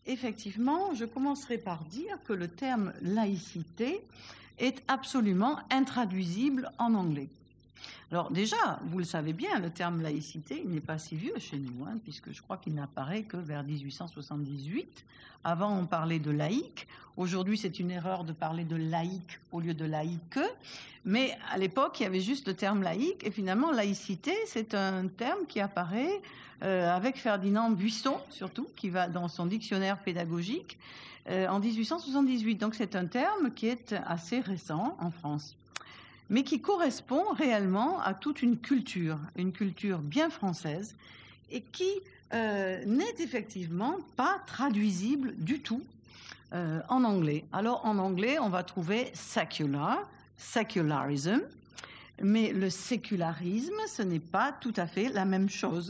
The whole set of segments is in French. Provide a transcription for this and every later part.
effectivement, je commencerai par dire que le terme laïcité est absolument intraduisible en anglais. Alors déjà, vous le savez bien, le terme laïcité, il n'est pas si vieux chez nous, puisque je crois qu'il n'apparaît que vers 1878. Avant, on parlait de laïque. Aujourd'hui, c'est une erreur de parler de laïque au lieu de laïque. Mais à l'époque, il y avait juste le terme laïque. Et finalement, laïcité, c'est un terme qui apparaît avec Ferdinand Buisson, surtout, qui va dans son dictionnaire pédagogique en 1878. Donc c'est un terme qui est assez récent en France, mais qui correspond réellement à toute une culture bien française, et qui n'est effectivement pas traduisible du tout en anglais. Alors en anglais, on va trouver secularism, mais le sécularisme, ce n'est pas tout à fait la même chose.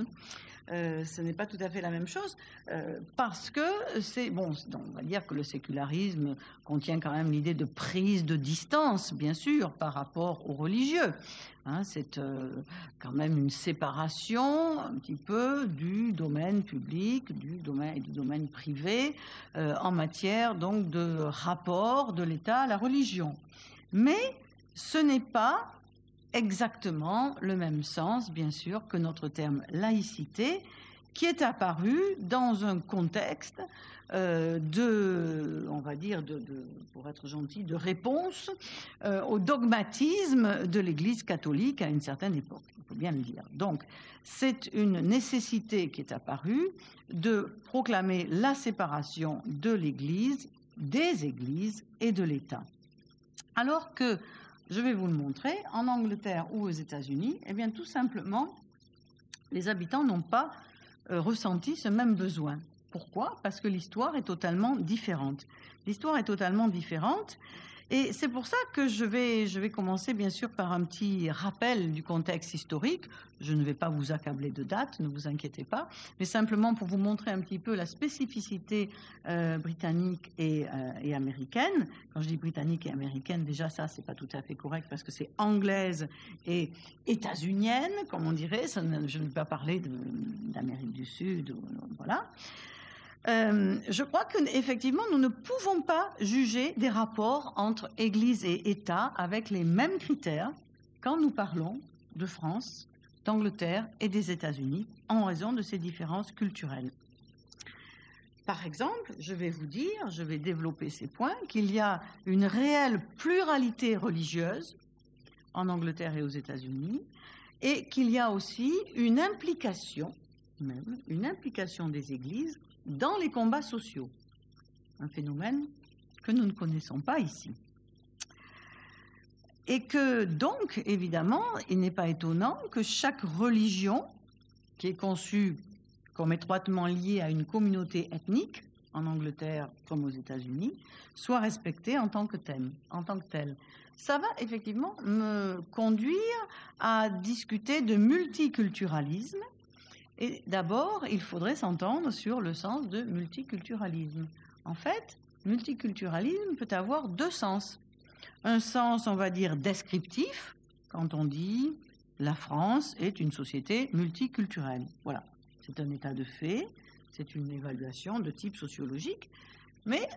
Parce que c'est bon, on va dire que le sécularisme contient quand même l'idée de prise de distance, bien sûr, par rapport aux religieux. C'est quand même une séparation un petit peu du domaine public, du domaine privé, en matière donc de rapport de l'État à la religion. Mais ce n'est pas exactement le même sens, bien sûr, que notre terme laïcité, qui est apparu dans un contexte on va dire, pour être gentil, de réponse au dogmatisme de l'Église catholique à une certaine époque, il faut bien le dire. Donc, c'est une nécessité qui est apparue de proclamer la séparation de l'Église, des Églises et de l'État. Alors que, je vais vous le montrer, en Angleterre ou aux États-Unis, eh bien, tout simplement, les habitants n'ont pas ressenti ce même besoin. Pourquoi ? Parce que l'histoire est totalement différente. L'histoire est totalement différente, et c'est pour ça que je vais commencer, bien sûr, par un petit rappel du contexte historique. Je ne vais pas vous accabler de dates, ne vous inquiétez pas, mais simplement pour vous montrer un petit peu la spécificité britannique et américaine. Quand je dis britannique et américaine, déjà ça, c'est pas tout à fait correct, parce que c'est anglaise et états-unienne, comme on dirait. Je ne vais pas parler d'Amérique du Sud, voilà. Je crois qu'effectivement, nous ne pouvons pas juger des rapports entre Église et État avec les mêmes critères quand nous parlons de France, d'Angleterre et des États-Unis, en raison de ces différences culturelles. Par exemple, je vais développer ces points, qu'il y a une réelle pluralité religieuse en Angleterre et aux États-Unis, et qu'il y a aussi une implication des Églises dans les combats sociaux, un phénomène que nous ne connaissons pas ici. Et que donc, évidemment, il n'est pas étonnant que chaque religion, qui est conçue comme étroitement liée à une communauté ethnique, en Angleterre comme aux États-Unis, soit respectée en tant que telle. Ça va effectivement me conduire à discuter de multiculturalisme. Et d'abord, il faudrait s'entendre sur le sens de multiculturalisme. En fait, multiculturalisme peut avoir deux sens. Un sens, on va dire, descriptif, quand on dit « la France est une société multiculturelle ». Voilà, c'est un état de fait, c'est une évaluation de type sociologique, mais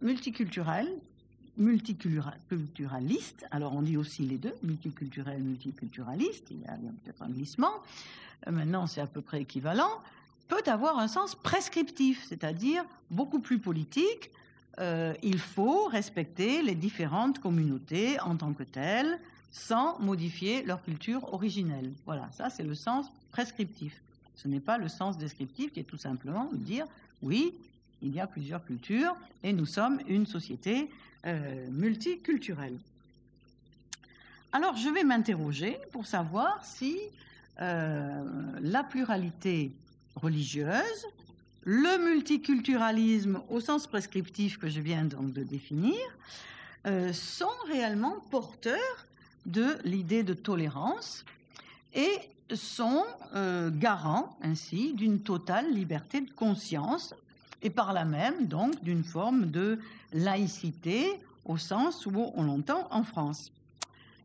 multiculturaliste, alors on dit aussi les deux, multiculturel, multiculturaliste, il y a peut-être un glissement, maintenant c'est à peu près équivalent, peut avoir un sens prescriptif, c'est-à-dire beaucoup plus politique. Il faut respecter les différentes communautés en tant que telles, sans modifier leur culture originelle. Voilà, ça c'est le sens prescriptif. Ce n'est pas le sens descriptif qui est tout simplement de dire oui, il y a plusieurs cultures et nous sommes une société multiculturelle. Alors je vais m'interroger pour savoir si la pluralité religieuse, le multiculturalisme au sens prescriptif que je viens donc de définir, sont réellement porteurs de l'idée de tolérance et sont garants ainsi d'une totale liberté de conscience et par là même donc d'une forme de laïcité au sens où on l'entend en France.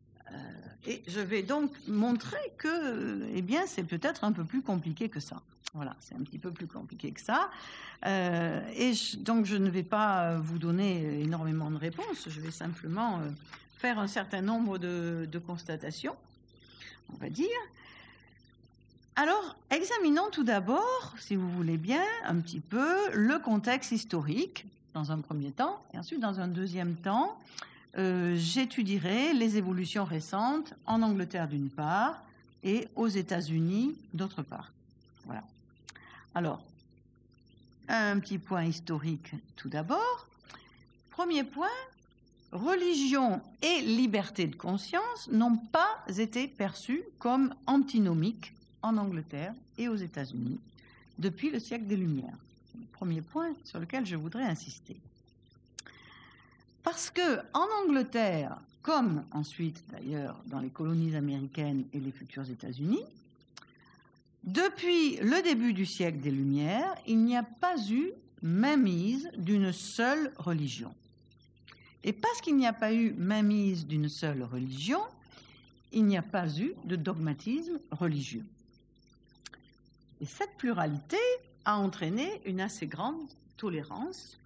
Et je vais donc montrer que, eh bien, c'est peut-être un peu plus compliqué que ça. Voilà, c'est un petit peu plus compliqué que ça. Donc, je ne vais pas vous donner énormément de réponses. Je vais simplement faire un certain nombre de constatations, on va dire. Alors, examinons tout d'abord, si vous voulez bien, un petit peu le contexte historique, dans un premier temps, et ensuite, dans un deuxième temps, j'étudierai les évolutions récentes en Angleterre d'une part et aux États-Unis d'autre part. Voilà. Alors, un petit point historique tout d'abord. Premier point, religion et liberté de conscience n'ont pas été perçues comme antinomiques en Angleterre et aux États-Unis depuis le siècle des Lumières. C'est le premier point sur lequel je voudrais insister. Parce que en Angleterre, comme ensuite d'ailleurs dans les colonies américaines et les futurs États-Unis, depuis le début du siècle des Lumières, il n'y a pas eu mainmise d'une seule religion. Et parce qu'il n'y a pas eu mainmise d'une seule religion, il n'y a pas eu de dogmatisme religieux. Et cette pluralité a entraîné une assez grande tolérance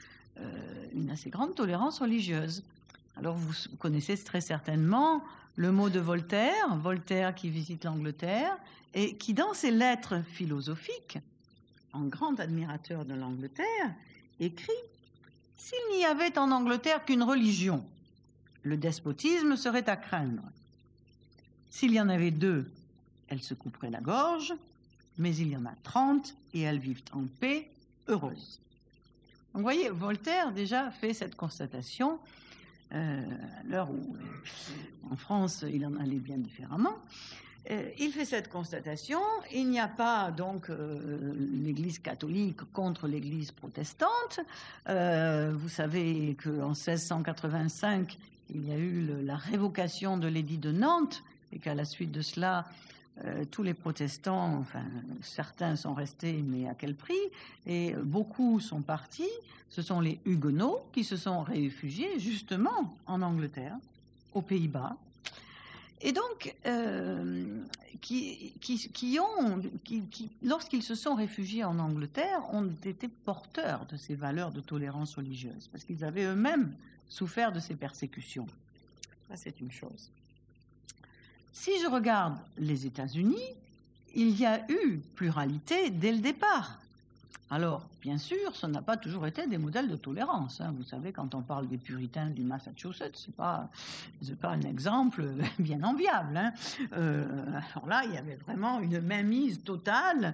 religieuse. Alors vous connaissez très certainement le mot de Voltaire, Voltaire qui visite l'Angleterre, et qui dans ses lettres philosophiques, en grand admirateur de l'Angleterre, écrit « S'il n'y avait en Angleterre qu'une religion, le despotisme serait à craindre. S'il y en avait 2, elles se couperaient la gorge, mais il y en a 30 et elles vivent en paix, heureuses. » Donc, vous voyez, Voltaire déjà fait cette constatation à l'heure où, en France, il en allait bien différemment. Il fait cette constatation, il n'y a pas donc l'Église catholique contre l'Église protestante. Vous savez qu'en 1685, il y a eu la révocation de l'édit de Nantes et qu'à la suite de cela, tous les protestants, enfin certains sont restés, mais à quel prix? Et beaucoup sont partis. Ce sont les Huguenots qui se sont réfugiés justement en Angleterre, aux Pays-Bas. Et donc, lorsqu'ils se sont réfugiés en Angleterre, ont été porteurs de ces valeurs de tolérance religieuse, parce qu'ils avaient eux-mêmes souffert de ces persécutions. Ça, c'est une chose. Si je regarde les États-Unis, il y a eu pluralité dès le départ. Alors, bien sûr, ça n'a pas toujours été des modèles de tolérance. Vous savez, quand on parle des puritains du Massachusetts, c'est pas un exemple bien enviable. Alors là, il y avait vraiment une mainmise totale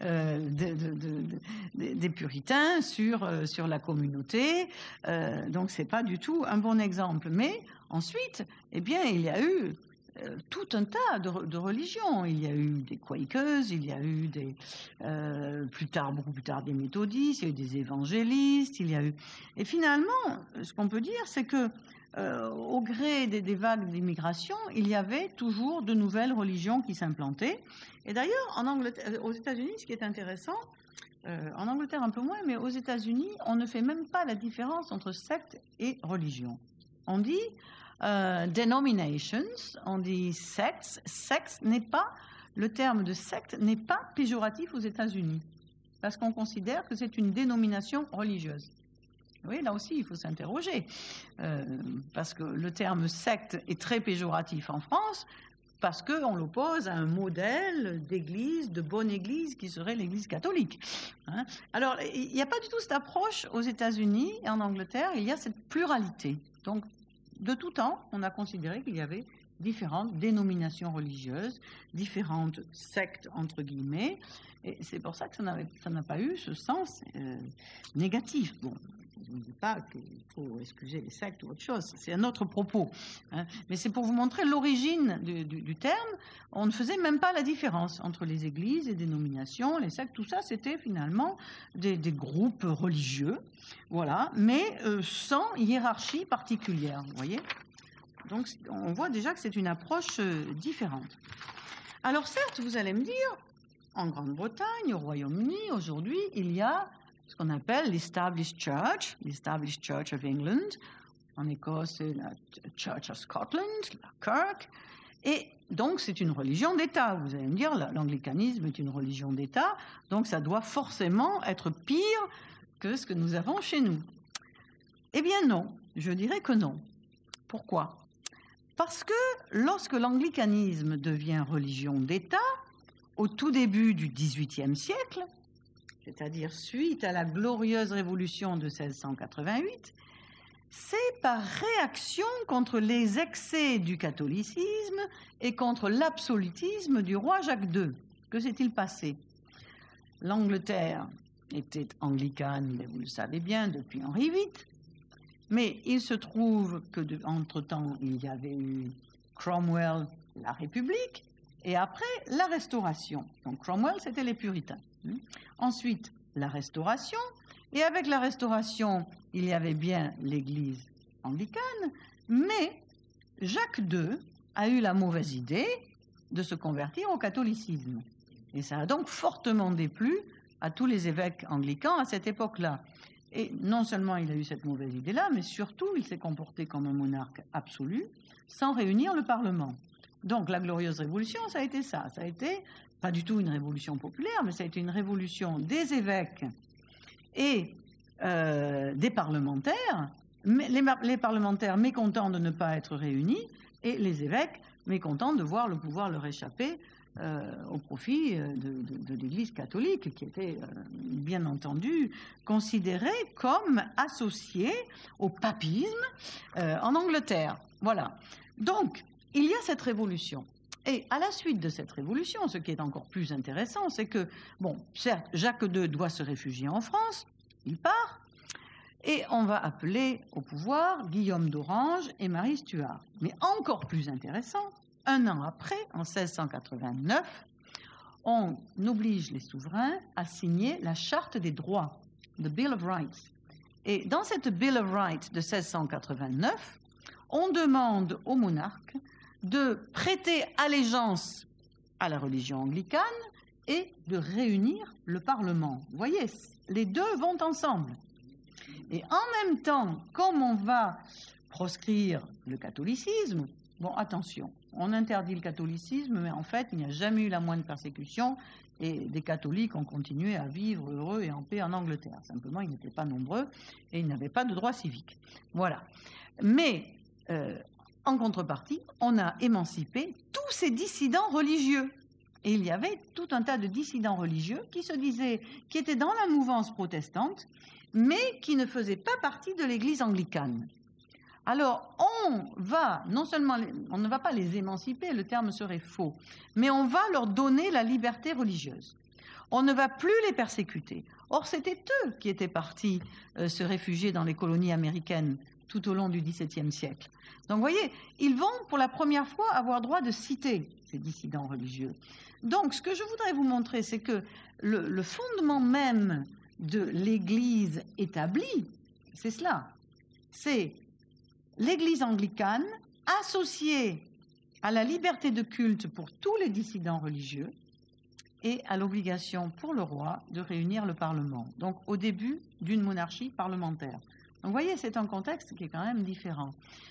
des puritains sur la communauté. Donc, c'est pas du tout un bon exemple. Mais ensuite, eh bien, il y a eu tout un tas de religions. Il y a eu des Quakers, il y a eu beaucoup plus tard des méthodistes, il y a eu des évangélistes, il y a eu... Et finalement, ce qu'on peut dire, c'est que au gré des vagues d'immigration, il y avait toujours de nouvelles religions qui s'implantaient. Et d'ailleurs, aux États-Unis, ce qui est intéressant, en Angleterre un peu moins, mais aux États-Unis, on ne fait même pas la différence entre secte et religion. On dit denominations, on dit sectes. Secte n'est pas, le terme de secte n'est pas péjoratif aux États-Unis, parce qu'on considère que c'est une dénomination religieuse. Oui, là aussi, il faut s'interroger, parce que le terme secte est très péjoratif en France, parce qu'on l'oppose à un modèle d'église, de bonne église, qui serait l'église catholique. Alors, il n'y a pas du tout cette approche aux États-Unis et en Angleterre, il y a cette pluralité. Donc, de tout temps, on a considéré qu'il y avait différentes dénominations religieuses, différentes sectes, entre guillemets, et c'est pour ça que ça n'a pas eu ce sens négatif. Bon, je ne dis pas qu'il faut excuser les sectes ou autre chose, c'est un autre propos. Mais c'est pour vous montrer l'origine du terme. On ne faisait même pas la différence entre les églises, les dénominations, les sectes, tout ça, c'était finalement des groupes religieux, voilà, mais sans hiérarchie particulière, vous voyez. Donc, on voit déjà que c'est une approche différente. Alors, certes, vous allez me dire, en Grande-Bretagne, au Royaume-Uni, aujourd'hui, il y a ce qu'on appelle l'Established Church of England. En Écosse, c'est la Church of Scotland, la Kirk. Et donc, c'est une religion d'État. Vous allez me dire, l'anglicanisme est une religion d'État, donc ça doit forcément être pire que ce que nous avons chez nous. Eh bien non, je dirais que non. Pourquoi ? Parce que lorsque l'anglicanisme devient religion d'État, au tout début du XVIIIe siècle, c'est-à-dire suite à la glorieuse révolution de 1688, c'est par réaction contre les excès du catholicisme et contre l'absolutisme du roi Jacques II. Que s'est-il passé ? L'Angleterre était anglicane, vous le savez bien, depuis Henri VIII, mais il se trouve qu'entre-temps, il y avait eu Cromwell, la République, et après, la Restauration. Donc Cromwell, c'était les puritains. Ensuite, la Restauration, et avec la Restauration, il y avait bien l'Église anglicane, mais Jacques II a eu la mauvaise idée de se convertir au catholicisme. Et ça a donc fortement déplu à tous les évêques anglicans à cette époque-là. Et non seulement il a eu cette mauvaise idée-là, mais surtout il s'est comporté comme un monarque absolu, sans réunir le Parlement. Donc la glorieuse révolution, ça a été ça. Ça a été pas du tout une révolution populaire, mais ça a été une révolution des évêques et des parlementaires, les parlementaires mécontents de ne pas être réunis, et les évêques mécontents de voir le pouvoir leur échapper au profit de l'Église catholique, qui était bien entendu considérée comme associée au papisme en Angleterre. Voilà. Donc, il y a cette révolution. Et à la suite de cette révolution, ce qui est encore plus intéressant, c'est que, bon, certes, Jacques II doit se réfugier en France, il part, et on va appeler au pouvoir Guillaume d'Orange et Marie Stuart. Mais encore plus intéressant, un an après, en 1689, on oblige les souverains à signer la Charte des droits, the Bill of Rights. Et dans cette Bill of Rights de 1689, on demande au monarque de prêter allégeance à la religion anglicane et de réunir le Parlement. Vous voyez, les deux vont ensemble. Et en même temps, comme on va proscrire le catholicisme, bon, attention, on interdit le catholicisme, mais en fait, il n'y a jamais eu la moindre persécution et des catholiques ont continué à vivre heureux et en paix en Angleterre. Simplement, ils n'étaient pas nombreux et ils n'avaient pas de droits civiques. Voilà. Mais, en contrepartie, on a émancipé tous ces dissidents religieux. Et il y avait tout un tas de dissidents religieux qui se disaient, qui étaient dans la mouvance protestante, mais qui ne faisaient pas partie de l'Église anglicane. Alors, non seulement, on ne va pas les émanciper, le terme serait faux, mais on va leur donner la liberté religieuse. On ne va plus les persécuter. Or, c'était eux qui étaient partis se réfugier dans les colonies américaines tout au long du XVIIe siècle. Donc, vous voyez, ils vont pour la première fois avoir droit de citer ces dissidents religieux. Donc, ce que je voudrais vous montrer, c'est que le fondement même de l'Église établie, c'est cela. C'est l'Église anglicane associée à la liberté de culte pour tous les dissidents religieux et à l'obligation pour le roi de réunir le Parlement. Donc, au début d'une monarchie parlementaire. Donc, vous voyez, c'est un contexte qui est quand même différent.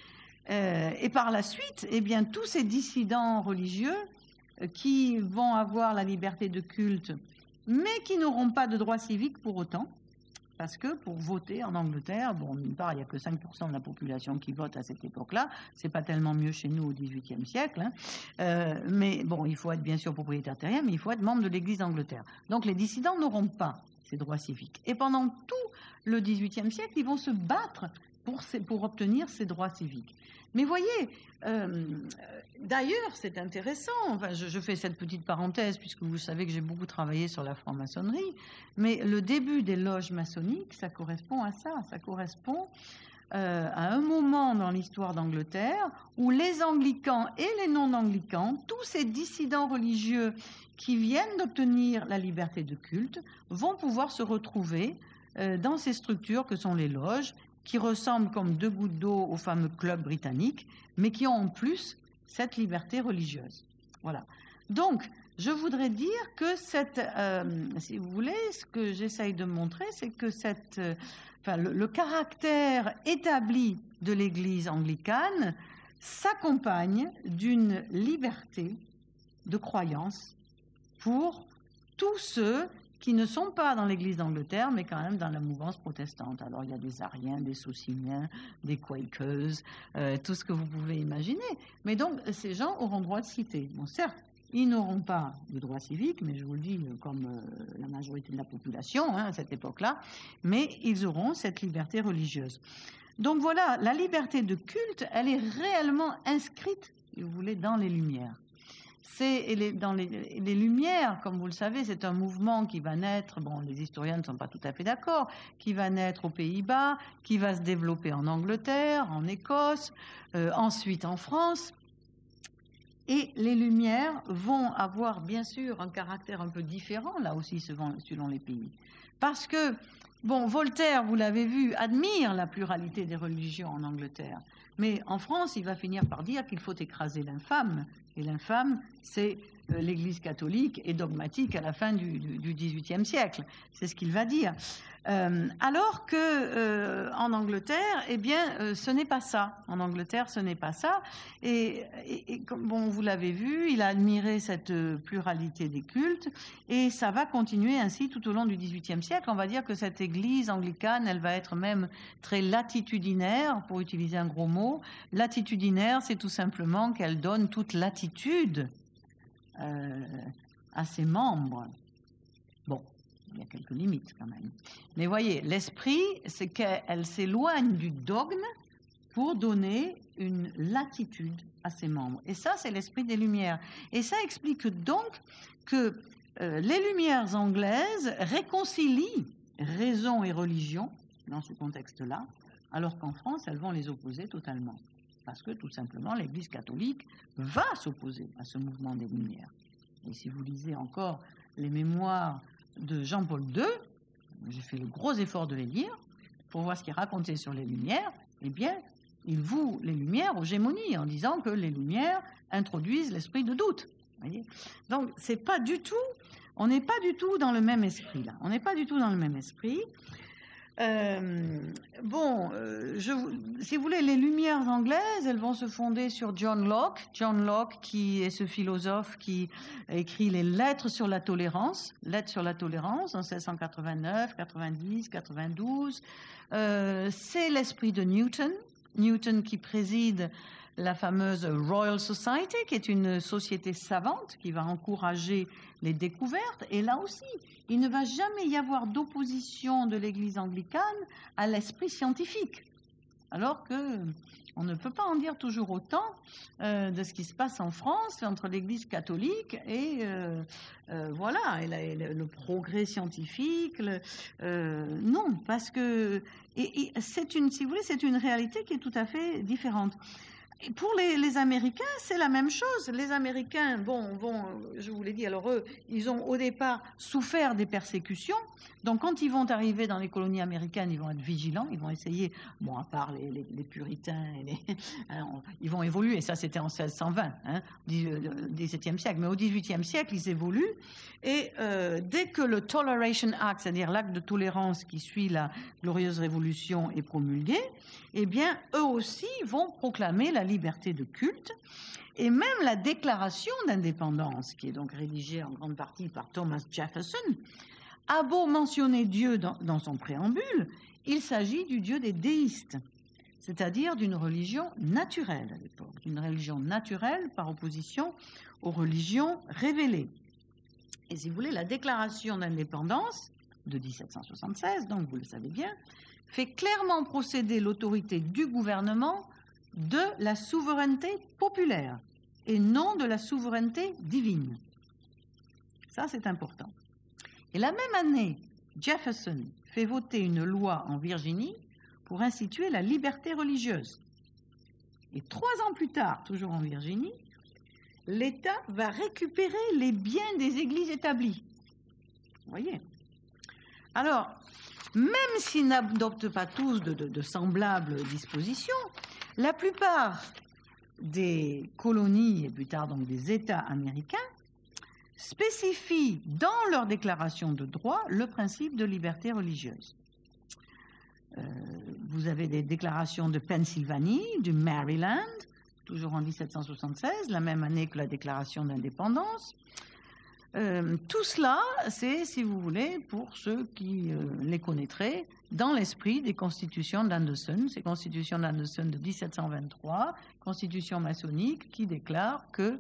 Et par la suite, eh bien, tous ces dissidents religieux qui vont avoir la liberté de culte, mais qui n'auront pas de droit civique pour autant, parce que pour voter en Angleterre, bon, d'une part, il n'y a que 5% de la population qui vote à cette époque-là, c'est pas tellement mieux chez nous au XVIIIe siècle, hein. Mais bon, il faut être bien sûr propriétaire terrien, mais il faut être membre de l'Église d'Angleterre. Donc les dissidents n'auront pas ces droits civiques. Et pendant tout le XVIIIe siècle, ils vont se battre pour obtenir ces droits civiques. Mais voyez, d'ailleurs, c'est intéressant, enfin, je fais cette petite parenthèse puisque vous savez que j'ai beaucoup travaillé sur la franc-maçonnerie, mais le début des loges maçonniques, ça correspond à ça, ça correspond à un moment dans l'histoire d'Angleterre où les anglicans et les non-anglicans, tous ces dissidents religieux qui viennent d'obtenir la liberté de culte, vont pouvoir se retrouver dans ces structures que sont les loges, qui ressemblent comme deux gouttes d'eau au fameux club britannique, mais qui ont en plus cette liberté religieuse. Voilà. Donc, je voudrais dire que si vous voulez, ce que j'essaye de montrer, c'est que le caractère établi de l'Église anglicane, s'accompagne d'une liberté de croyance pour tous ceux qui ne sont pas dans l'Église d'Angleterre, mais quand même dans la mouvance protestante. Alors, il y a des Ariens, des Sociniens, des Quakers, tout ce que vous pouvez imaginer. Mais donc, ces gens auront droit de citer. Bon, certes, ils n'auront pas de droit civique, mais je vous le dis, comme la majorité de la population à cette époque-là, mais ils auront cette liberté religieuse. Donc voilà, la liberté de culte, elle est réellement inscrite, si vous voulez, dans les Lumières. Dans les Lumières, comme vous le savez, c'est un mouvement qui va naître, bon, les historiens ne sont pas tout à fait d'accord, qui va naître aux Pays-Bas, qui va se développer en Angleterre, en Écosse, ensuite en France. Et les Lumières vont avoir, bien sûr, un caractère un peu différent, là aussi, selon les pays. Parce que, bon, Voltaire, vous l'avez vu, admire la pluralité des religions en Angleterre. Mais en France, il va finir par dire qu'il faut écraser l'infâme. Et l'infâme, c'est l'Église catholique et dogmatique à la fin du XVIIIe siècle. C'est ce qu'il va dire. Alors que en Angleterre, eh bien, ce n'est pas ça. En Angleterre, ce n'est pas ça. Et comme bon, vous l'avez vu, il a admiré cette pluralité des cultes, et ça va continuer ainsi tout au long du XVIIIe siècle. On va dire que cette Église anglicane, elle va être même très latitudinaire, pour utiliser un gros mot. Latitudinaire, c'est tout simplement qu'elle donne toute latitude à ses membres. Bon, il y a quelques limites quand même. Mais voyez, l'esprit, c'est qu'elle s'éloigne du dogme pour donner une latitude à ses membres. Et ça, c'est l'esprit des Lumières. Et ça explique donc que les Lumières anglaises réconcilient raison et religion dans ce contexte-là, alors qu'en France, elles vont les opposer totalement. Parce que, tout simplement, l'Église catholique va s'opposer à ce mouvement des Lumières. Et si vous lisez encore les mémoires de Jean-Paul II, j'ai fait le gros effort de les lire, pour voir ce qu'il racontait sur les Lumières, eh bien, il voue les Lumières aux gémonies, en disant que les Lumières introduisent l'esprit de doute. Voyez, donc, c'est pas du tout, on n'est pas du tout dans le même esprit, là. On n'est pas du tout dans le même esprit. Si vous voulez, les Lumières anglaises, elles vont se fonder sur John Locke. John Locke, qui est ce philosophe qui a écrit les Lettres sur la tolérance, Lettres sur la tolérance en 1689, 90, 92. C'est l'esprit de Newton. Newton qui préside la fameuse Royal Society, qui est une société savante qui va encourager les découvertes. Et là aussi, il ne va jamais y avoir d'opposition de l'Église anglicane à l'esprit scientifique. Alors qu'on ne peut pas en dire toujours autant de ce qui se passe en France entre l'Église catholique et le progrès scientifique. Non, parce que c'est une réalité qui est tout à fait différente. Et pour les Américains, c'est la même chose. Les Américains, je vous l'ai dit, alors eux, ils ont au départ souffert des persécutions. Donc, quand ils vont arriver dans les colonies américaines, ils vont être vigilants, ils vont essayer, à part les puritains, ils vont évoluer. Ça, c'était en 1620, du XVIIe siècle. Mais au XVIIIe siècle, ils évoluent. Et dès que le Toleration Act, c'est-à-dire l'acte de tolérance qui suit la Glorieuse Révolution, est promulgué, eh bien, eux aussi vont proclamer la liberté de culte. Et même la déclaration d'indépendance, qui est donc rédigée en grande partie par Thomas Jefferson, a beau mentionner Dieu dans son préambule, il s'agit du Dieu des déistes, c'est-à-dire d'une religion naturelle à l'époque, d'une religion naturelle par opposition aux religions révélées. Et si vous voulez, la déclaration d'indépendance de 1776, donc vous le savez bien, fait clairement procéder l'autorité du gouvernement de la souveraineté populaire et non de la souveraineté divine. Ça, c'est important. Et la même année, Jefferson fait voter une loi en Virginie pour instituer la liberté religieuse. Et 3 ans plus tard, toujours en Virginie, l'État va récupérer les biens des églises établies. Vous voyez ? Alors, même s'ils n'adoptent pas tous de semblables dispositions, la plupart des colonies et plus tard donc des États américains spécifient dans leur déclaration de droit le principe de liberté religieuse. Vous avez des déclarations de Pennsylvanie, du Maryland, toujours en 1776, la même année que la déclaration d'indépendance. Tout cela, c'est, si vous voulez, pour ceux qui les connaîtraient, dans l'esprit des constitutions d'Anderson, ces constitutions d'Anderson de 1723, constitution maçonnique qui déclare que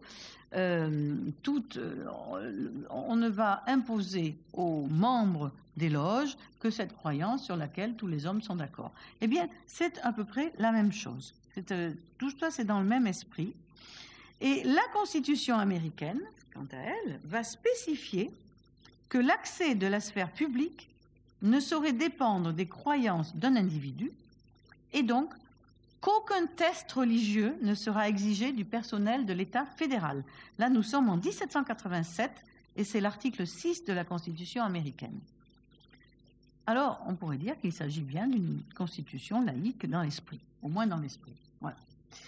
on ne va imposer aux membres des loges que cette croyance sur laquelle tous les hommes sont d'accord. Eh bien, c'est à peu près la même chose. Tout ça, c'est dans le même esprit. Et la Constitution américaine, quant à elle, va spécifier que l'accès de la sphère publique ne saurait dépendre des croyances d'un individu et donc qu'aucun test religieux ne sera exigé du personnel de l'État fédéral. Là, nous sommes en 1787 et c'est l'article 6 de la Constitution américaine. Alors, on pourrait dire qu'il s'agit bien d'une constitution laïque dans l'esprit, au moins dans l'esprit. Voilà.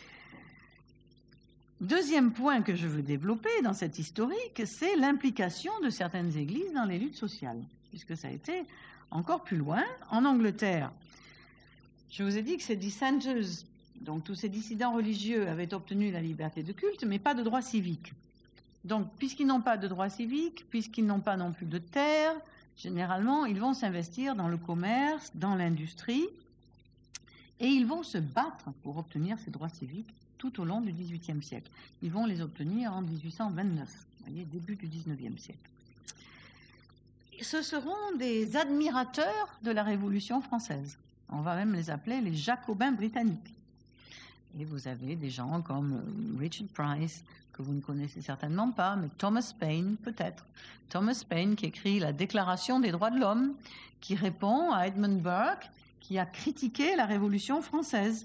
Deuxième point que je veux développer dans cette historique, c'est l'implication de certaines églises dans les luttes sociales, puisque ça a été encore plus loin. En Angleterre, je vous ai dit que ces dissenters, donc tous ces dissidents religieux, avaient obtenu la liberté de culte, mais pas de droits civiques. Donc, puisqu'ils n'ont pas de droits civiques, puisqu'ils n'ont pas non plus de terre, généralement, ils vont s'investir dans le commerce, dans l'industrie, et ils vont se battre pour obtenir ces droits civiques tout au long du XVIIIe siècle. Ils vont les obtenir en 1829, vous voyez, début du XIXe siècle. Ce seront des admirateurs de la Révolution française. On va même les appeler les Jacobins britanniques. Et vous avez des gens comme Richard Price, que vous ne connaissez certainement pas, mais Thomas Paine peut-être. Thomas Paine qui écrit la Déclaration des droits de l'homme, qui répond à Edmund Burke, qui a critiqué la Révolution française.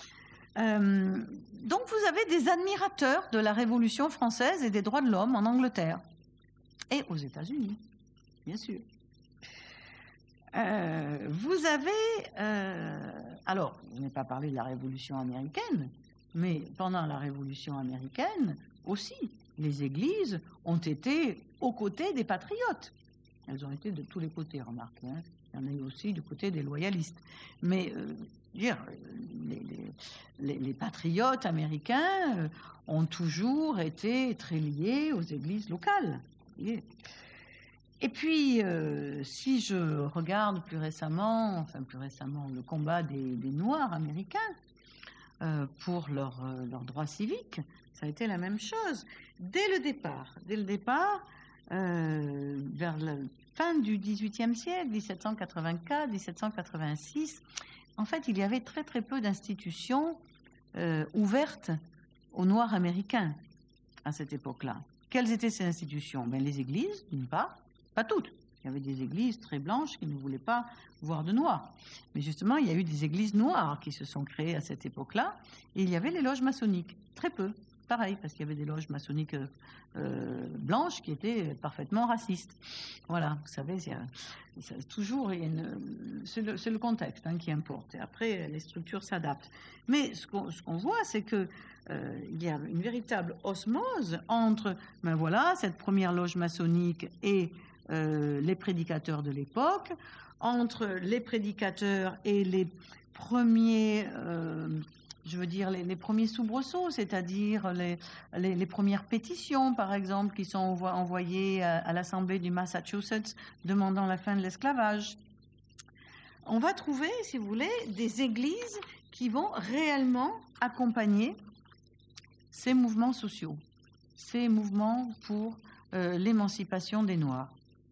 Donc vous avez des admirateurs de la Révolution française et des droits de l'homme en Angleterre et aux États-Unis, bien sûr. Vous avez, alors je n'ai pas parlé de la Révolution américaine, mais pendant la Révolution américaine aussi, les églises ont été aux côtés des patriotes. Elles ont été de tous les côtés, remarquez. Hein. Il y en a eu aussi du côté des loyalistes. Mais les patriotes américains ont toujours été très liés aux églises locales. Et puis, si je regarde plus récemment, le combat des Noirs américains pour leurs droits civiques, ça a été la même chose. Dès le départ, vers la fin du XVIIIe siècle, 1784, 1786, en fait, il y avait très très peu d'institutions ouvertes aux Noirs américains à cette époque-là. Quelles étaient ces institutions? Les églises, d'une part, pas toutes. Il y avait des églises très blanches qui ne voulaient pas voir de noirs. Mais justement, il y a eu des églises noires qui se sont créées à cette époque-là. Et il y avait les loges maçonniques, très peu. Pareil, parce qu'il y avait des loges maçonniques blanches qui étaient parfaitement racistes. Voilà, vous savez, toujours, c'est le contexte qui importe. Et après, les structures s'adaptent. Mais ce qu'on voit, c'est qu'il y a une véritable osmose entre, cette première loge maçonnique et les prédicateurs de l'époque, entre les prédicateurs et les premiers... les premiers soubresauts, c'est-à-dire les premières pétitions, par exemple, qui sont envoyées à l'Assemblée du Massachusetts demandant la fin de l'esclavage. On va trouver, si vous voulez, des églises qui vont réellement accompagner ces mouvements sociaux, ces mouvements pour l'émancipation des Noirs.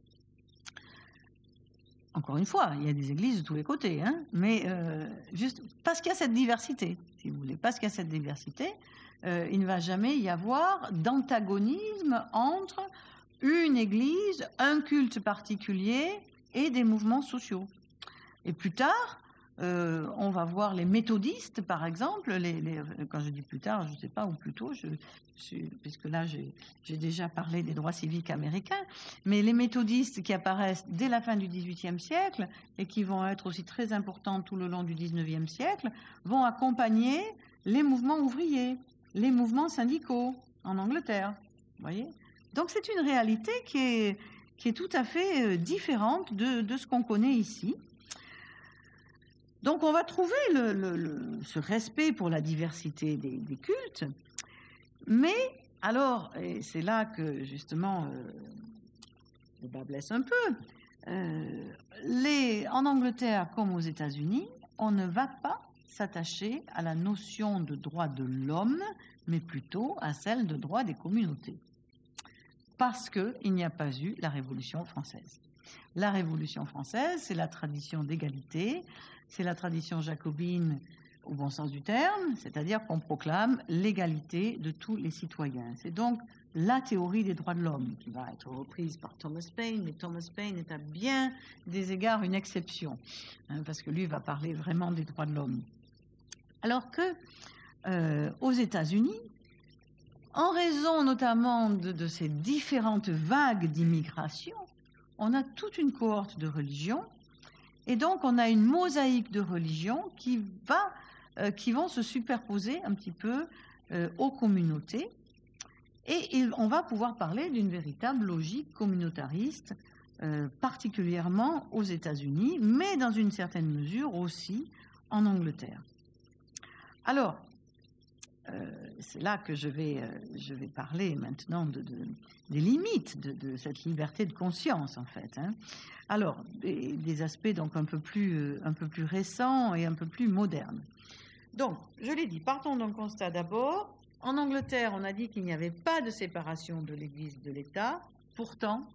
Encore une fois, il y a des églises de tous les côtés, mais juste parce qu'il y a cette diversité, si vous voulez, parce qu'il y a cette diversité, il ne va jamais y avoir d'antagonisme entre une église, un culte particulier et des mouvements sociaux. Et plus tard, on va voir les méthodistes, par exemple, quand je dis plus tard, je ne sais pas, ou plus tôt, puisque là j'ai déjà parlé des droits civiques américains, mais les méthodistes qui apparaissent dès la fin du XVIIIe siècle et qui vont être aussi très importants tout le long du XIXe siècle, vont accompagner les mouvements ouvriers, les mouvements syndicaux en Angleterre. Vous voyez ? Donc c'est une réalité qui est tout à fait différente de ce qu'on connaît ici. Donc on va trouver ce respect pour la diversité des cultes, mais alors, et c'est là que justement le bas blesse un peu, en Angleterre comme aux États-Unis, on ne va pas s'attacher à la notion de droit de l'homme, mais plutôt à celle de droit des communautés, parce qu'il n'y a pas eu la Révolution française. La Révolution française, c'est la tradition d'égalité, c'est la tradition jacobine au bon sens du terme, c'est-à-dire qu'on proclame l'égalité de tous les citoyens. C'est donc la théorie des droits de l'homme qui va être reprise par Thomas Paine, mais Thomas Paine est à bien des égards une exception, parce que lui va parler vraiment des droits de l'homme. Alors que aux États-Unis, en raison notamment de ces différentes vagues d'immigration, on a toute une cohorte de religions, et donc on a une mosaïque de religions qui vont se superposer un petit peu aux communautés, et on va pouvoir parler d'une véritable logique communautariste, particulièrement aux États-Unis, mais dans une certaine mesure aussi en Angleterre. Alors, c'est là que je vais parler maintenant des limites de cette liberté de conscience, en fait. Alors, des aspects donc un peu plus récents et un peu plus modernes. Donc, je l'ai dit, partons d'un constat d'abord. En Angleterre, on a dit qu'il n'y avait pas de séparation de l'Église de l'État. Pourtant,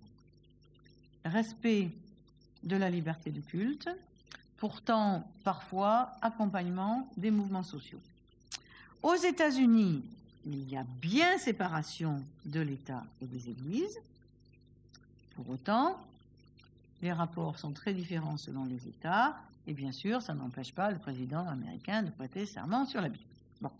respect de la liberté de culte, pourtant, parfois, accompagnement des mouvements sociaux. Aux États-Unis, il y a bien séparation de l'État et des Églises. Pour autant, les rapports sont très différents selon les États, et bien sûr, ça n'empêche pas le président américain de prêter serment sur la Bible. Bon.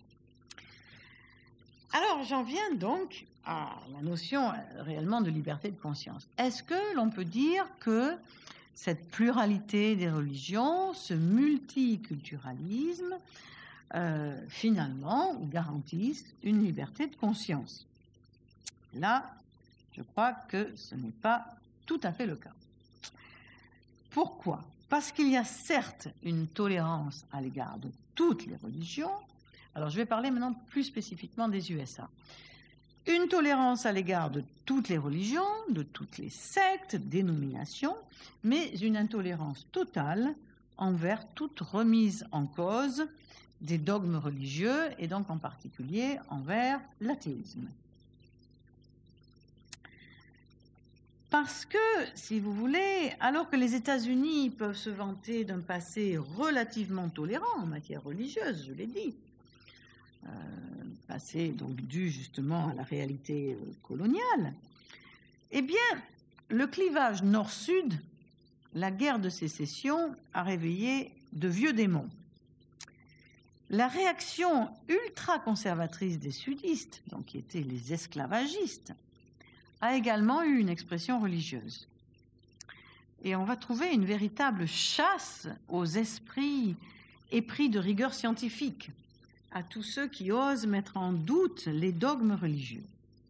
Alors, j'en viens donc à la notion réellement de liberté de conscience. Est-ce que l'on peut dire que cette pluralité des religions, ce multiculturalisme, finalement, garantissent une liberté de conscience? Là, je crois que ce n'est pas tout à fait le cas. Pourquoi? Parce qu'il y a certes une tolérance à l'égard de toutes les religions. Alors, je vais parler maintenant plus spécifiquement des USA. Une tolérance à l'égard de toutes les religions, de toutes les sectes, dénominations, mais une intolérance totale envers toute remise en cause des dogmes religieux, et donc en particulier envers l'athéisme. Parce que, si vous voulez, alors que les États-Unis peuvent se vanter d'un passé relativement tolérant en matière religieuse, je l'ai dit, passé donc dû justement à la réalité coloniale, eh bien, le clivage nord-sud, la guerre de sécession, a réveillé de vieux démons. La réaction ultra-conservatrice des sudistes, donc qui étaient les esclavagistes, a également eu une expression religieuse. Et on va trouver une véritable chasse aux esprits épris de rigueur scientifique, à tous ceux qui osent mettre en doute les dogmes religieux.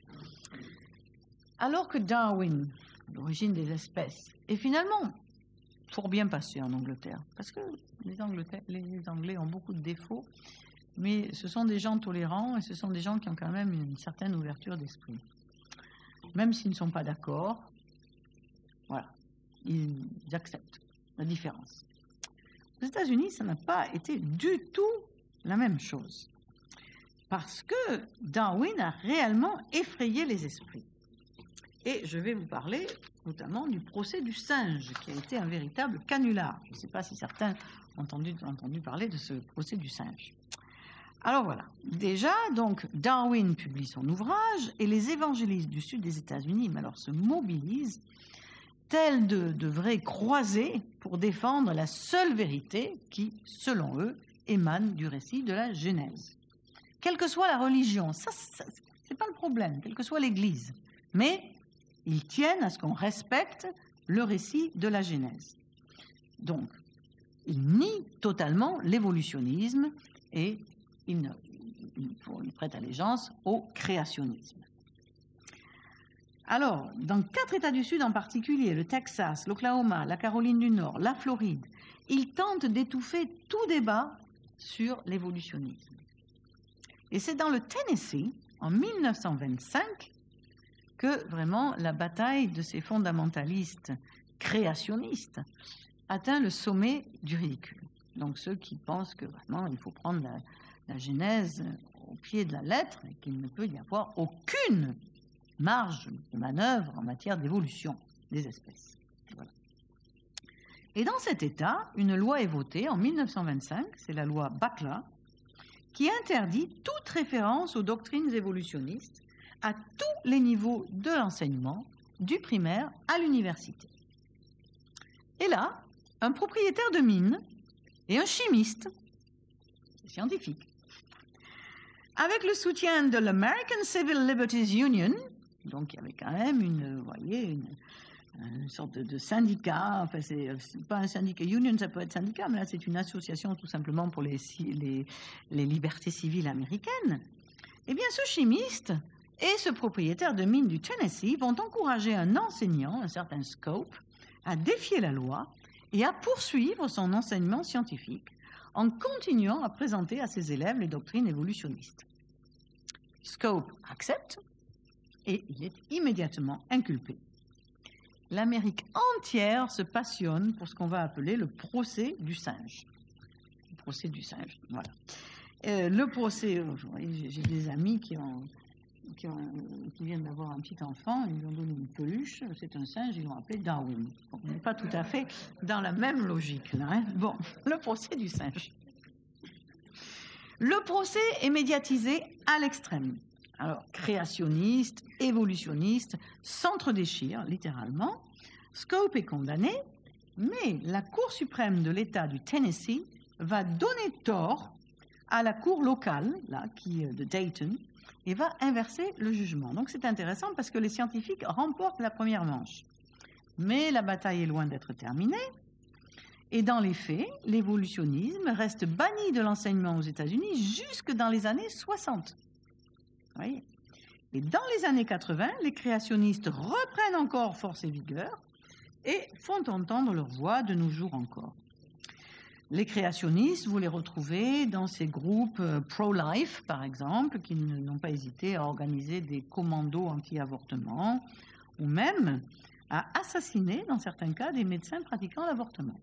Alors que Darwin, l'origine des espèces, est finalement fort bien passé en Angleterre, parce que les Anglais ont beaucoup de défauts, mais ce sont des gens tolérants et ce sont des gens qui ont quand même une certaine ouverture d'esprit. Même s'ils ne sont pas d'accord, voilà, ils acceptent la différence. Aux États-Unis, ça n'a pas été du tout la même chose, parce que Darwin a réellement effrayé les esprits. Et je vais vous parler notamment du procès du singe, qui a été un véritable canular. Je ne sais pas si certains ont entendu parler de ce procès du singe. Alors voilà, déjà, donc, Darwin publie son ouvrage et les évangélistes du sud des États-Unis se mobilisent tels de vrais croisés pour défendre la seule vérité qui, selon eux, émane du récit de la Genèse. Quelle que soit la religion, ça c'est pas le problème, quelle que soit l'Église, mais ils tiennent à ce qu'on respecte le récit de la Genèse. Donc, ils nient totalement l'évolutionnisme et ils prêtent allégeance au créationnisme. Alors, dans 4 États du Sud en particulier, le Texas, l'Oklahoma, la Caroline du Nord, la Floride, il tente d'étouffer tout débat sur l'évolutionnisme. Et c'est dans le Tennessee, en 1925, que vraiment la bataille de ces fondamentalistes créationnistes atteint le sommet du ridicule. Donc ceux qui pensent que vraiment il faut prendre la Genèse au pied de la lettre et qu'il ne peut y avoir aucune marge de manœuvre en matière d'évolution des espèces. Voilà. Et dans cet état, une loi est votée en 1925, c'est la loi Bakla, qui interdit toute référence aux doctrines évolutionnistes à tous les niveaux de l'enseignement, du primaire à l'université. Et là, un propriétaire de mine et un chimiste, scientifique, avec le soutien de l'American Civil Liberties Union, donc il y avait quand même une sorte de syndicat, enfin c'est pas un syndicat, union ça peut être syndicat, mais là c'est une association tout simplement pour les libertés civiles américaines. Eh bien ce chimiste et ce propriétaire de mine du Tennessee vont encourager un enseignant, un certain Scope, à défier la loi et à poursuivre son enseignement scientifique en continuant à présenter à ses élèves les doctrines évolutionnistes. Scope accepte et il est immédiatement inculpé. L'Amérique entière se passionne pour ce qu'on va appeler le procès du singe. Le procès du singe, voilà. Le procès, j'ai des amis qui viennent d'avoir un petit enfant, ils lui ont donné une peluche, c'est un singe, ils l'ont appelé Darwin. Bon, on n'est pas tout à fait dans la même logique, là. Hein. Bon, le procès du singe. Le procès est médiatisé à l'extrême. Alors, créationniste, évolutionniste, s'entre-déchire, littéralement. Scope est condamné, mais la Cour suprême de l'État du Tennessee va donner tort à la cour locale, là, de Dayton, et va inverser le jugement. Donc c'est intéressant parce que les scientifiques remportent la première manche. Mais la bataille est loin d'être terminée. Et dans les faits, l'évolutionnisme reste banni de l'enseignement aux États-Unis jusque dans les années 60. Vous voyez ? Et dans les années 80, les créationnistes reprennent encore force et vigueur et font entendre leur voix de nos jours encore. Les créationnistes, vous les retrouvez dans ces groupes pro-life, par exemple, qui n'ont pas hésité à organiser des commandos anti-avortement ou même à assassiner, dans certains cas, des médecins pratiquant l'avortement.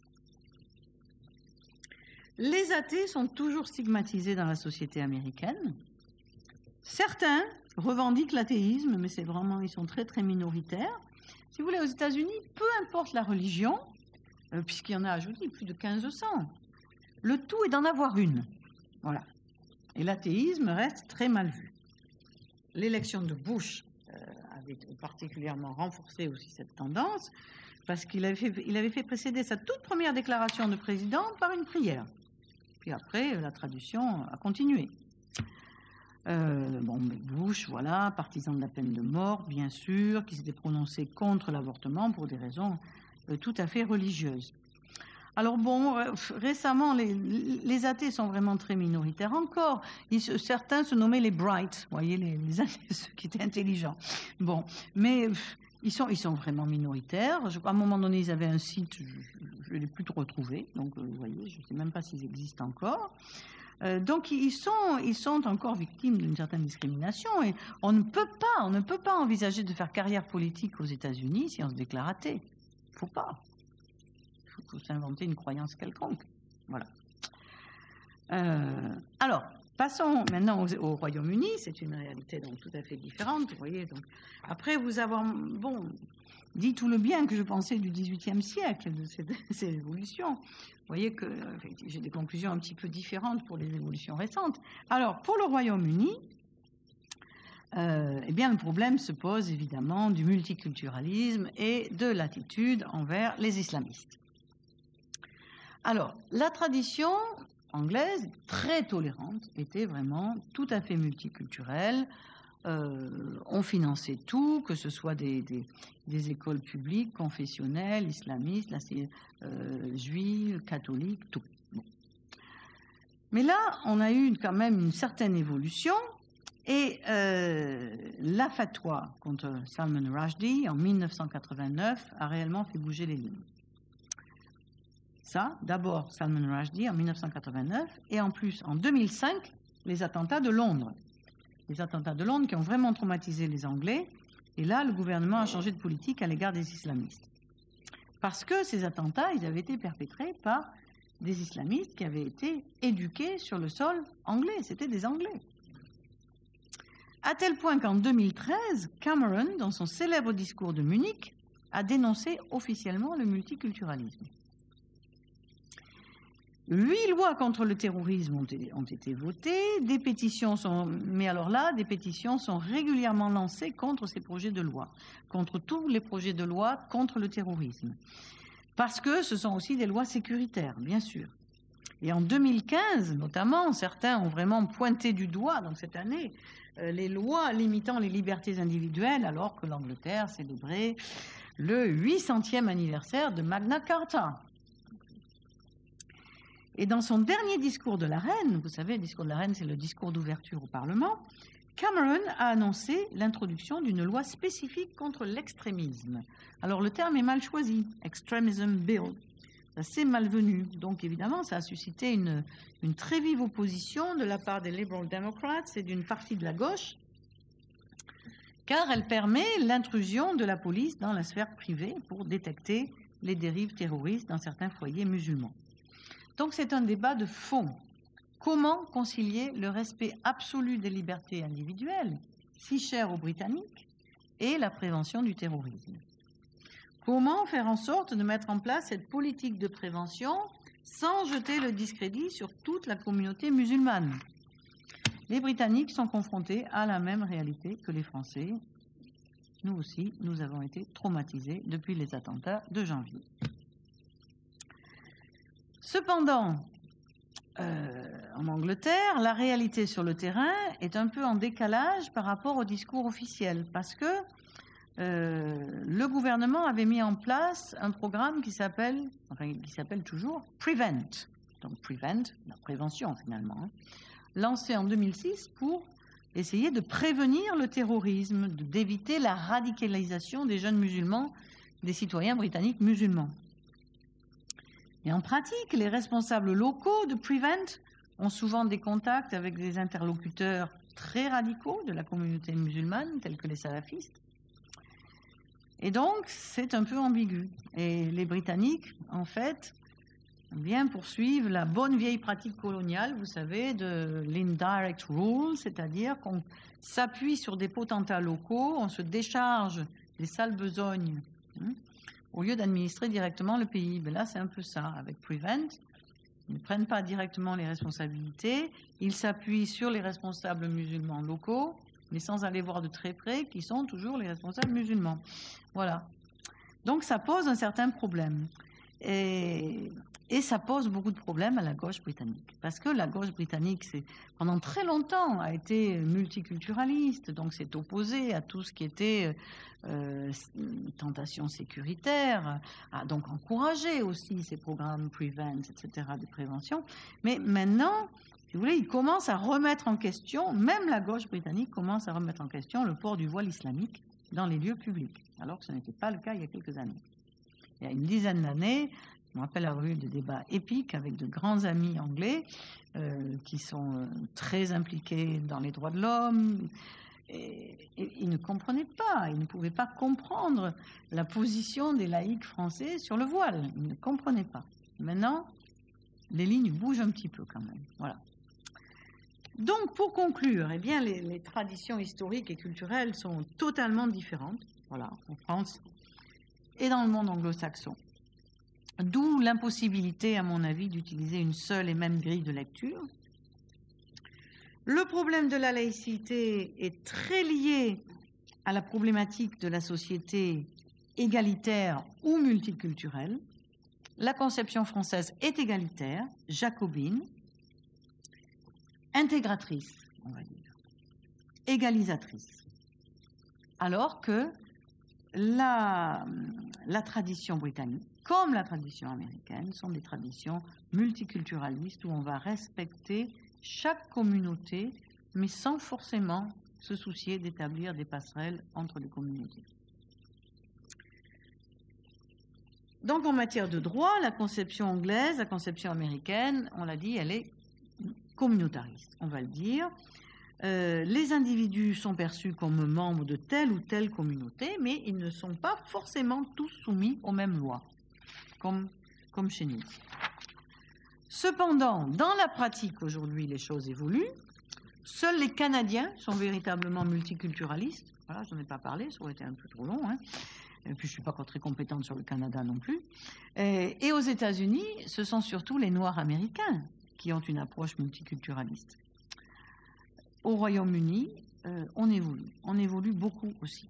Les athées sont toujours stigmatisés dans la société américaine. Certains revendiquent l'athéisme, mais c'est vraiment, ils sont très très minoritaires. Si vous voulez, aux États-Unis, peu importe la religion, puisqu'il y en a, je vous dis, plus de 1500, le tout est d'en avoir une. Voilà. Et l'athéisme reste très mal vu. L'élection de Bush avait particulièrement renforcé aussi cette tendance, parce qu'il avait fait précéder sa toute première déclaration de président par une prière. Puis après, la tradition a continué. Bush, voilà, partisan de la peine de mort, bien sûr, qui s'était prononcé contre l'avortement pour des raisons tout à fait religieuses. Alors récemment, les athées sont vraiment très minoritaires encore. Certains se nommaient les brights, vous voyez, les athées, ceux qui étaient intelligents. Bon, mais ils sont vraiment minoritaires. À un moment donné, ils avaient un site, je ne l'ai plus retrouvé, donc vous voyez, je ne sais même pas s'ils existent encore. Donc ils sont encore victimes d'une certaine discrimination et on ne peut pas envisager de faire carrière politique aux États-Unis si on se déclare athée. Il ne faut pas. Il faut s'inventer une croyance quelconque. Voilà. Alors, passons maintenant au Royaume-Uni. C'est une réalité donc tout à fait différente. Vous voyez, donc, après vous avoir dit tout le bien que je pensais du XVIIIe siècle, de ces évolutions, vous voyez que j'ai des conclusions un petit peu différentes pour les évolutions récentes. Alors, pour le Royaume-Uni, eh bien, le problème se pose évidemment du multiculturalisme et de l'attitude envers les islamistes. Alors, la tradition anglaise, très tolérante, était vraiment tout à fait multiculturelle. On finançait tout, que ce soit des écoles publiques, confessionnelles, islamistes, juives, catholiques, tout. Bon. Mais là, on a eu quand même une certaine évolution et la fatwa contre Salman Rushdie en 1989 a réellement fait bouger les lignes. Ça, d'abord Salman Rushdie en 1989 et en plus en 2005, les attentats de Londres. Les attentats de Londres qui ont vraiment traumatisé les Anglais. Et là, le gouvernement a changé de politique à l'égard des islamistes. Parce que ces attentats, ils avaient été perpétrés par des islamistes qui avaient été éduqués sur le sol anglais. C'était des Anglais. À tel point qu'en 2013, Cameron, dans son célèbre discours de Munich, a dénoncé officiellement le multiculturalisme. 8 lois contre le terrorisme ont été votées, des pétitions sont régulièrement lancées contre ces projets de loi, contre tous les projets de loi contre le terrorisme. Parce que ce sont aussi des lois sécuritaires, bien sûr. Et en 2015, notamment, certains ont vraiment pointé du doigt, donc cette année, les lois limitant les libertés individuelles, alors que l'Angleterre célébrait le 800e anniversaire de Magna Carta. Et dans son dernier discours de la reine, vous savez, le discours de la reine, c'est le discours d'ouverture au Parlement, Cameron a annoncé l'introduction d'une loi spécifique contre l'extrémisme. Alors le terme est mal choisi, Extremism Bill. C'est malvenu. Donc évidemment, ça a suscité une très vive opposition de la part des Liberal Democrats et d'une partie de la gauche, car elle permet l'intrusion de la police dans la sphère privée pour détecter les dérives terroristes dans certains foyers musulmans. Donc c'est un débat de fond. Comment concilier le respect absolu des libertés individuelles, si cher aux Britanniques, et la prévention du terrorisme? Comment faire en sorte de mettre en place cette politique de prévention sans jeter le discrédit sur toute la communauté musulmane? Les Britanniques sont confrontés à la même réalité que les Français. Nous aussi, nous avons été traumatisés depuis les attentats de janvier. Cependant, en Angleterre, la réalité sur le terrain est un peu en décalage par rapport au discours officiel, parce que le gouvernement avait mis en place un programme qui s'appelle toujours Prevent. Donc Prevent, la prévention finalement, lancé en 2006 pour essayer de prévenir le terrorisme, d'éviter la radicalisation des jeunes musulmans, des citoyens britanniques musulmans. Et en pratique, les responsables locaux de Prevent ont souvent des contacts avec des interlocuteurs très radicaux de la communauté musulmane, tels que les salafistes. Et donc, c'est un peu ambigu. Et les Britanniques, en fait, bien poursuivent la bonne vieille pratique coloniale, vous savez, de l'indirect rule, c'est-à-dire qu'on s'appuie sur des potentats locaux, on se décharge des sales besognes, au lieu d'administrer directement le pays. Mais là, c'est un peu ça, avec Prevent. Ils ne prennent pas directement les responsabilités, ils s'appuient sur les responsables musulmans locaux, mais sans aller voir de très près, qui sont toujours les responsables musulmans. Voilà. Donc, ça pose un certain problème. Et ça pose beaucoup de problèmes à la gauche britannique. Parce que la gauche britannique, pendant très longtemps, a été multiculturaliste, donc s'est opposée à tout ce qui était tentation sécuritaire, a donc encouragé aussi ces programmes Prevent, etc., de prévention. Mais maintenant, si vous voulez, ils commencent à remettre en question, même la gauche britannique commence à remettre en question le port du voile islamique dans les lieux publics, alors que ce n'était pas le cas il y a quelques années. Il y a une dizaine d'années, je me rappelle avoir eu des débats épiques avec de grands amis anglais qui sont très impliqués dans les droits de l'homme. Et ils ne comprenaient pas, ils ne pouvaient pas comprendre la position des laïcs français sur le voile. Ils ne comprenaient pas. Maintenant, les lignes bougent un petit peu quand même. Voilà. Donc, pour conclure, eh bien, les traditions historiques et culturelles sont totalement différentes, voilà, en France et dans le monde anglo-saxon. D'où l'impossibilité, à mon avis, d'utiliser une seule et même grille de lecture. Le problème de la laïcité est très lié à la problématique de la société égalitaire ou multiculturelle. La conception française est égalitaire, jacobine, intégratrice, on va dire, égalisatrice. Alors que la tradition britannique, comme la tradition américaine, sont des traditions multiculturalistes où on va respecter chaque communauté, mais sans forcément se soucier d'établir des passerelles entre les communautés. Donc, en matière de droit, la conception anglaise, la conception américaine, on l'a dit, elle est communautariste, on va le dire. Les individus sont perçus comme membres de telle ou telle communauté, mais ils ne sont pas forcément tous soumis aux mêmes lois, comme chez nous. Cependant, dans la pratique, aujourd'hui, les choses évoluent. Seuls les Canadiens sont véritablement multiculturalistes. Voilà, je n'en ai pas parlé, ça aurait été un peu trop long. Et puis, je ne suis pas encore très compétente sur le Canada non plus. Et aux États-Unis, ce sont surtout les Noirs américains qui ont une approche multiculturaliste. Au Royaume-Uni, on évolue beaucoup aussi.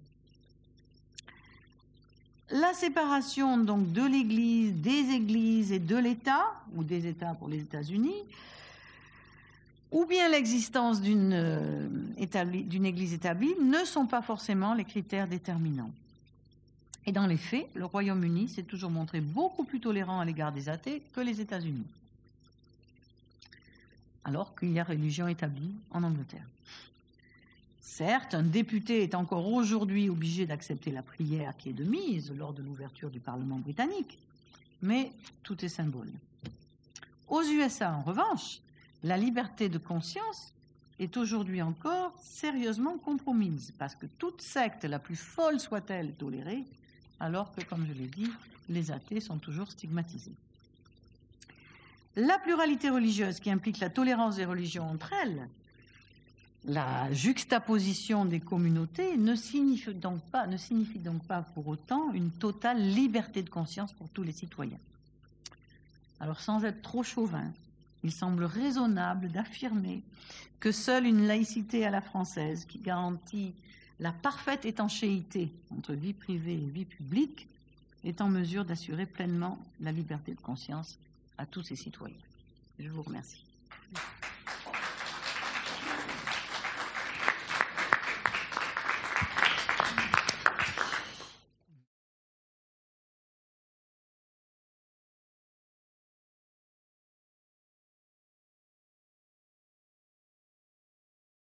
La séparation donc de l'Église, des Églises et de l'État, ou des États pour les États-Unis, ou bien l'existence d'une Église établie, ne sont pas forcément les critères déterminants. Et dans les faits, le Royaume-Uni s'est toujours montré beaucoup plus tolérant à l'égard des athées que les États-Unis, alors qu'il y a religion établie en Angleterre. Certes, un député est encore aujourd'hui obligé d'accepter la prière qui est de mise lors de l'ouverture du Parlement britannique, mais tout est symbole. Aux USA, en revanche, la liberté de conscience est aujourd'hui encore sérieusement compromise, parce que toute secte, la plus folle soit-elle, est tolérée, alors que, comme je l'ai dit, les athées sont toujours stigmatisés. La pluralité religieuse, qui implique la tolérance des religions entre elles, la juxtaposition des communautés, ne signifie donc pas pour autant une totale liberté de conscience pour tous les citoyens. Alors, sans être trop chauvin, il semble raisonnable d'affirmer que seule une laïcité à la française, qui garantit la parfaite étanchéité entre vie privée et vie publique, est en mesure d'assurer pleinement la liberté de conscience à tous ses citoyens. Je vous remercie.